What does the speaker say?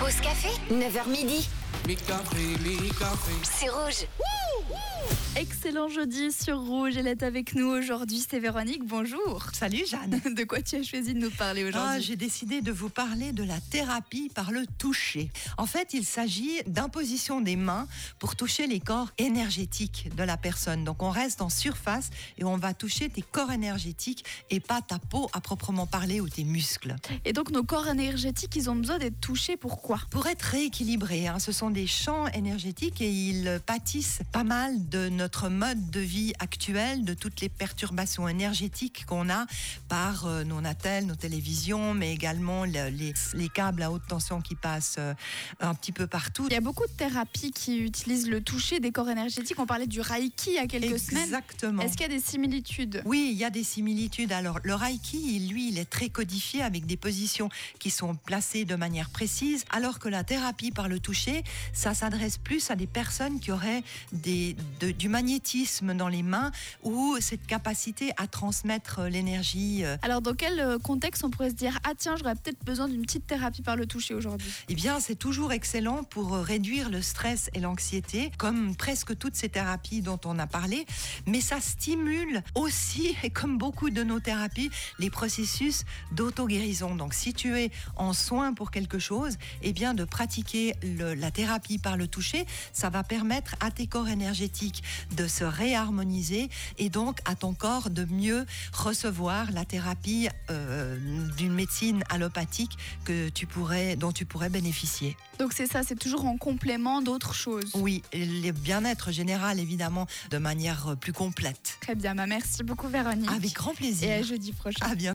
Pause café, 9h midi. C'est Rouge. Excellent jeudi sur Rouge. Elle est avec nous aujourd'hui, c'est Véronique. Bonjour. Salut Jeanne. De quoi tu as choisi de nous parler aujourd'hui? J'ai décidé de vous parler de la thérapie par le toucher. En fait, il s'agit d'imposition des mains pour toucher les corps énergétiques de la personne. Donc on reste en surface et on va toucher tes corps énergétiques et pas ta peau à proprement parler ou tes muscles. Et donc nos corps énergétiques, ils ont besoin d'être touchés, pourquoi? Pour être rééquilibrés, ce sont des champs énergétiques et ils pâtissent pas mal de notre mode de vie actuel, de toutes les perturbations énergétiques qu'on a par nos natels, nos télévisions, mais également les câbles à haute tension qui passent un petit peu partout. Il y a beaucoup de thérapies qui utilisent le toucher des corps énergétiques. On parlait du Reiki il y a quelques semaines. Exactement. Est-ce qu'il y a des similitudes? Oui, il y a des similitudes. Alors, le Reiki, lui, il est très codifié avec des positions qui sont placées de manière précise, alors que la thérapie par le toucher, ça s'adresse plus à des personnes qui auraient du magnétisme dans les mains ou cette capacité à transmettre l'énergie. Alors, dans quel contexte on pourrait se dire « Ah tiens, j'aurais peut-être besoin d'une petite thérapie par le toucher aujourd'hui » ? Eh bien, c'est toujours excellent pour réduire le stress et l'anxiété, comme presque toutes ces thérapies dont on a parlé, mais ça stimule aussi, et comme beaucoup de nos thérapies, les processus d'auto-guérison. Donc, si tu es en soin pour quelque chose, eh bien, de pratiquer la thérapie par le toucher, ça va permettre à tes corps énergétiques de se réharmoniser et donc à ton corps de mieux recevoir la thérapie d'une médecine allopathique dont tu pourrais bénéficier. Donc c'est ça, c'est toujours en complément d'autres choses. Oui, le bien-être général évidemment de manière plus complète. Très bien, merci beaucoup Véronique. Avec grand plaisir. Et à jeudi prochain. À bientôt.